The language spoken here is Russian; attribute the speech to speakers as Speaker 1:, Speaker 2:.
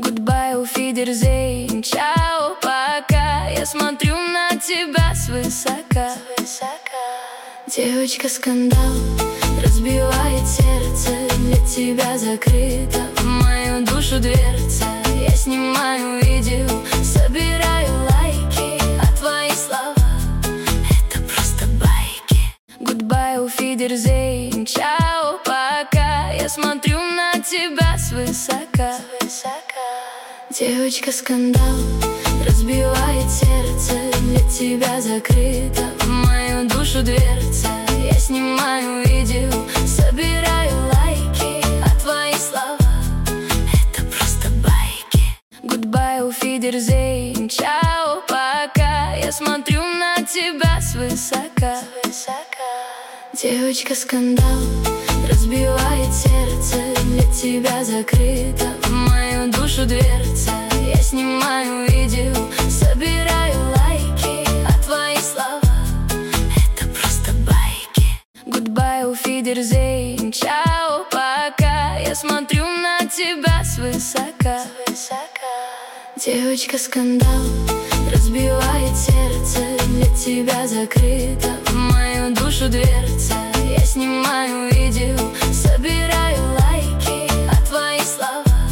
Speaker 1: Goodbye, auf Wiedersehen, чао, пока. Я смотрю на тебя свысока. Девочка, скандал разбивает сердце. Для тебя закрыта в мою душу дверца. Я снимаю видео, собираю лайки, а твои слова — это просто байки. Goodbye, auf Wiedersehen, чао, пока. Я смотрю на тебя свысока. Девочка, скандал разбивает сердце. Для тебя закрыта в мою душу дверца. Я снимаю видео, собираю лайки, а твои слова — это просто байки. Goodbye, auf Wiedersehen, чао, пока. Я смотрю на тебя свысока. Девочка, скандал разбивает сердце. Для тебя закрыта в мою душу дверца. Я снимаю видео, собираю лайки, а твои слова — это просто байки. Goodbye, auf Wiedersehen, чао, пока. Я смотрю на тебя свысока. Девочка, скандал разбивает сердце. Для тебя закрыта в мою душу дверца. Я снимаю видео, собираю лайки.